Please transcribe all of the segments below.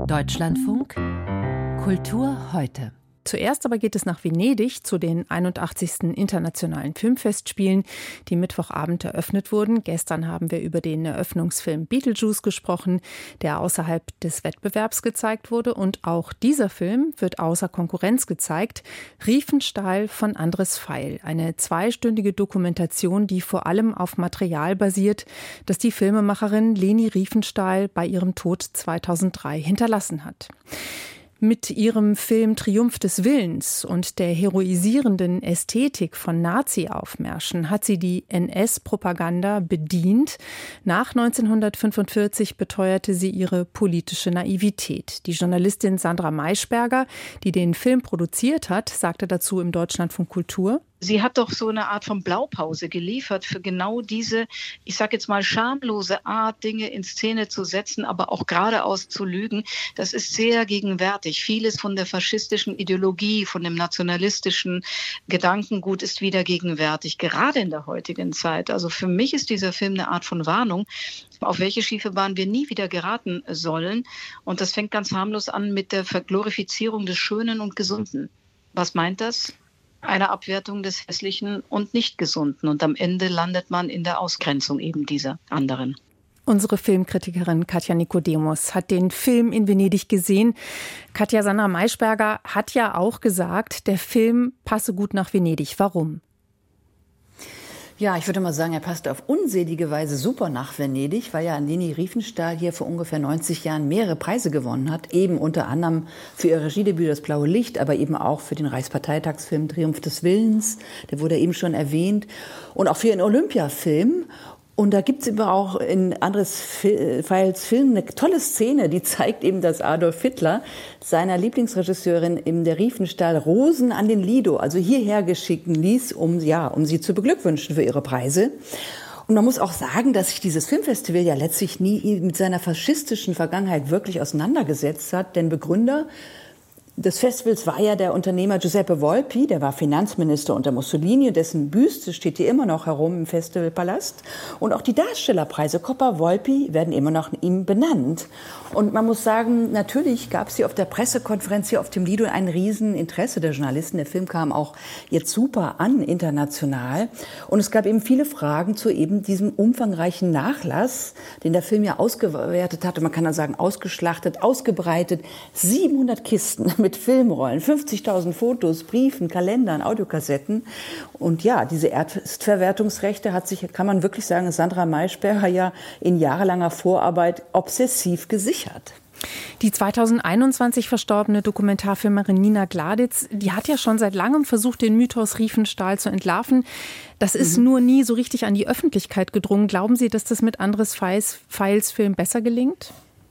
Deutschlandfunk Kultur heute. Zuerst aber geht es nach Venedig zu den 81. Internationalen Filmfestspielen, die Mittwochabend eröffnet wurden. Gestern haben wir über den Eröffnungsfilm Beetlejuice gesprochen, der außerhalb des Wettbewerbs gezeigt wurde. Und auch dieser Film wird außer Konkurrenz gezeigt. Riefenstahl von Andres Pfeil. Eine 2-stündige Dokumentation, die vor allem auf Material basiert, das die Filmemacherin Leni Riefenstahl bei ihrem Tod 2003 hinterlassen hat. Mit ihrem Film Triumph des Willens und der heroisierenden Ästhetik von Nazi-Aufmärschen hat sie die NS-Propaganda bedient. Nach 1945 beteuerte sie ihre politische Naivität. Die Journalistin Sandra Maischberger, die den Film produziert hat, sagte dazu im Deutschlandfunk Kultur: Sie hat doch so eine Art von Blaupause geliefert für genau diese, ich sage jetzt mal, schamlose Art, Dinge in Szene zu setzen, aber auch geradeaus zu lügen. Das ist sehr gegenwärtig. Vieles von der faschistischen Ideologie, von dem nationalistischen Gedankengut ist wieder gegenwärtig, gerade in der heutigen Zeit. Also für mich ist dieser Film eine Art von Warnung, auf welche schiefe Bahn wir nie wieder geraten sollen. Und das fängt ganz harmlos an mit der Verglorifizierung des Schönen und Gesunden. Was meint das? Eine Abwertung des Hässlichen und Nicht-Gesunden. Und am Ende landet man in der Ausgrenzung eben dieser anderen. Unsere Filmkritikerin Katja Nicodemus hat den Film in Venedig gesehen. Katja, Sandra Maischberger hat ja auch gesagt, der Film passe gut nach Venedig. Warum? Ja, ich würde mal sagen, er passt auf unselige Weise super nach Venedig, weil ja Leni Riefenstahl hier vor ungefähr 90 Jahren mehrere Preise gewonnen hat. Eben unter anderem für ihr Regiedebüt Das blaue Licht, aber eben auch für den Reichsparteitagsfilm Triumph des Willens. Der wurde eben schon erwähnt. Und auch für ihren Olympiafilm. Und da gibt es aber auch in Andres Pfeils Film eine tolle Szene, die zeigt eben, dass Adolf Hitler seiner Lieblingsregisseurin in der Riefenstahl Rosen an den Lido, also hierher geschicken ließ, um sie zu beglückwünschen für ihre Preise. Und man muss auch sagen, dass sich dieses Filmfestival ja letztlich nie mit seiner faschistischen Vergangenheit wirklich auseinandergesetzt hat, denn Begründer des Festivals war ja der Unternehmer Giuseppe Volpi, der war Finanzminister unter Mussolini, dessen Büste steht hier immer noch herum im Festivalpalast. Und auch die Darstellerpreise Coppa Volpi werden immer noch ihm benannt. Und man muss sagen, natürlich gab es hier auf der Pressekonferenz hier auf dem Lido ein Rieseninteresse der Journalisten. Der Film kam auch jetzt super an, international. Und es gab eben viele Fragen zu eben diesem umfangreichen Nachlass, den der Film ja ausgewertet hat. Und man kann dann sagen, ausgeschlachtet, ausgebreitet. 700 Kisten mit Filmrollen, 50.000 Fotos, Briefen, Kalendern, Audiokassetten. Und ja, diese Erstverwertungsrechte hat sich, kann man wirklich sagen, Sandra Maischberger ja in jahrelanger Vorarbeit obsessiv gesichert. Die 2021 verstorbene Dokumentarfilmerin Nina Gladitz, die hat ja schon seit langem versucht, den Mythos Riefenstahl zu entlarven. Das ist nur nie so richtig an die Öffentlichkeit gedrungen. Glauben Sie, dass das mit Andres Pfeils Film besser gelingt?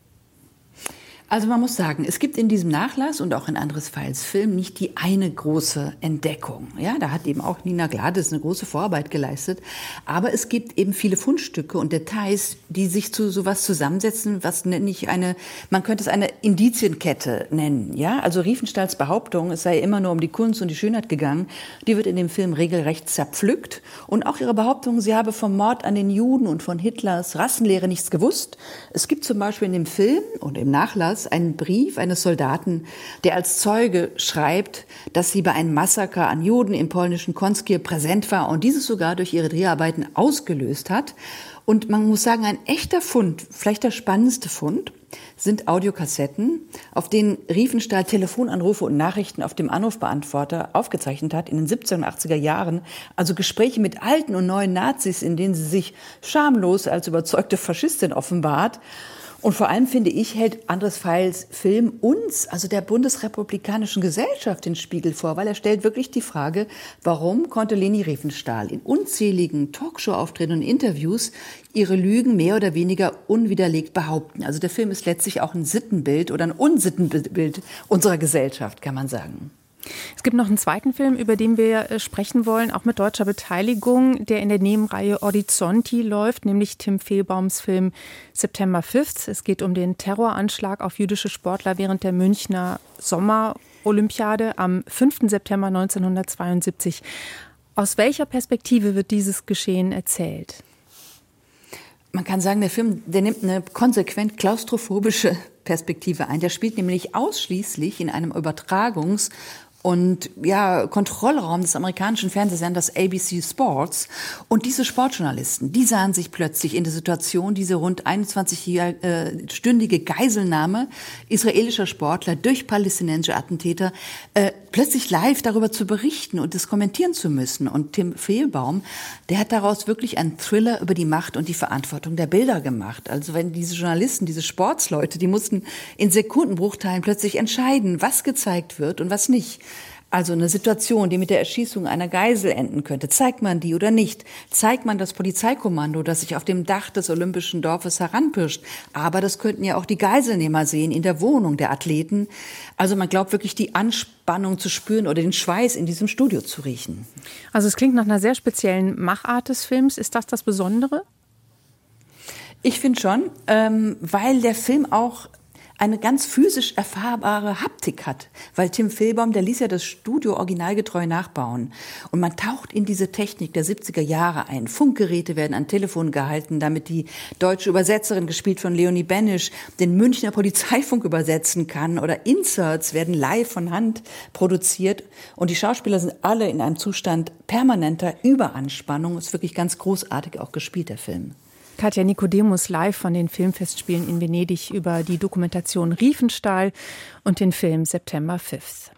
Also man muss sagen, es gibt in diesem Nachlass und auch in Andres Pfeils Film nicht die eine große Entdeckung. Ja, da hat eben auch Nina Gladitz eine große Vorarbeit geleistet. Aber es gibt eben viele Fundstücke und Details, die sich zu sowas zusammensetzen, was nenne ich man könnte es eine Indizienkette nennen. Ja, also Riefenstahls Behauptung, es sei immer nur um die Kunst und die Schönheit gegangen, die wird in dem Film regelrecht zerpflückt. Und auch ihre Behauptung, sie habe vom Mord an den Juden und von Hitlers Rassenlehre nichts gewusst. Es gibt zum Beispiel in dem Film und im Nachlass einen Brief eines Soldaten, der als Zeuge schreibt, dass sie bei einem Massaker an Juden im polnischen Konskir präsent war und dieses sogar durch ihre Dreharbeiten ausgelöst hat. Und man muss sagen, ein echter Fund, vielleicht der spannendste Fund, sind Audiokassetten, auf denen Riefenstahl Telefonanrufe und Nachrichten auf dem Anrufbeantworter aufgezeichnet hat in den 70er und 80er Jahren. Also Gespräche mit alten und neuen Nazis, in denen sie sich schamlos als überzeugte Faschistin offenbart. Und vor allem, finde ich, hält Andres Pfeils Film uns, also der bundesrepublikanischen Gesellschaft, den Spiegel vor, weil er stellt wirklich die Frage, warum konnte Leni Riefenstahl in unzähligen Talkshow-Auftritten und Interviews ihre Lügen mehr oder weniger unwiderlegt behaupten. Also der Film ist letztlich auch ein Sittenbild oder ein Unsittenbild unserer Gesellschaft, kann man sagen. Es gibt noch einen zweiten Film, über den wir sprechen wollen, auch mit deutscher Beteiligung, der in der Nebenreihe Orizzonti läuft, nämlich Tim Fehlbaums Film September 5th. Es geht um den Terroranschlag auf jüdische Sportler während der Münchner Sommerolympiade am 5. September 1972. Aus welcher Perspektive wird dieses Geschehen erzählt? Man kann sagen, der Film, der nimmt eine konsequent klaustrophobische Vogelperspektive ein. Der spielt nämlich ausschließlich in einem Übertragungs- und Kontrollraum des amerikanischen Fernsehsenders ABC Sports. Und diese Sportjournalisten, die sahen sich plötzlich in der Situation, diese rund 21-stündige Geiselnahme israelischer Sportler durch palästinensische Attentäter, plötzlich live darüber zu berichten und das kommentieren zu müssen. Und Tim Fehlbaum, der hat daraus wirklich einen Thriller über die Macht und die Verantwortung der Bilder gemacht. Also wenn diese Journalisten, diese Sportsleute, die mussten in Sekundenbruchteilen plötzlich entscheiden, was gezeigt wird und was nicht. Also eine Situation, die mit der Erschießung einer Geisel enden könnte. Zeigt man die oder nicht? Zeigt man das Polizeikommando, das sich auf dem Dach des Olympischen Dorfes heranpirscht? Aber das könnten ja auch die Geiselnehmer sehen in der Wohnung der Athleten. Also man glaubt wirklich, die Anspannung zu spüren oder den Schweiß in diesem Studio zu riechen. Also es klingt nach einer sehr speziellen Machart des Films. Ist das Besondere? Ich finde schon, weil der Film auch eine ganz physisch erfahrbare Haptik hat. Weil Tim Fehlbaum, der ließ ja das Studio originalgetreu nachbauen. Und man taucht in diese Technik der 70er Jahre ein. Funkgeräte werden an Telefon gehalten, damit die deutsche Übersetzerin, gespielt von Leonie Benisch, den Münchner Polizeifunk übersetzen kann. Oder Inserts werden live von Hand produziert. Und die Schauspieler sind alle in einem Zustand permanenter Überanspannung. Ist wirklich ganz großartig auch gespielt, der Film. Katja Nikodemus live von den Filmfestspielen in Venedig über die Dokumentation Riefenstahl und den Film September 5th.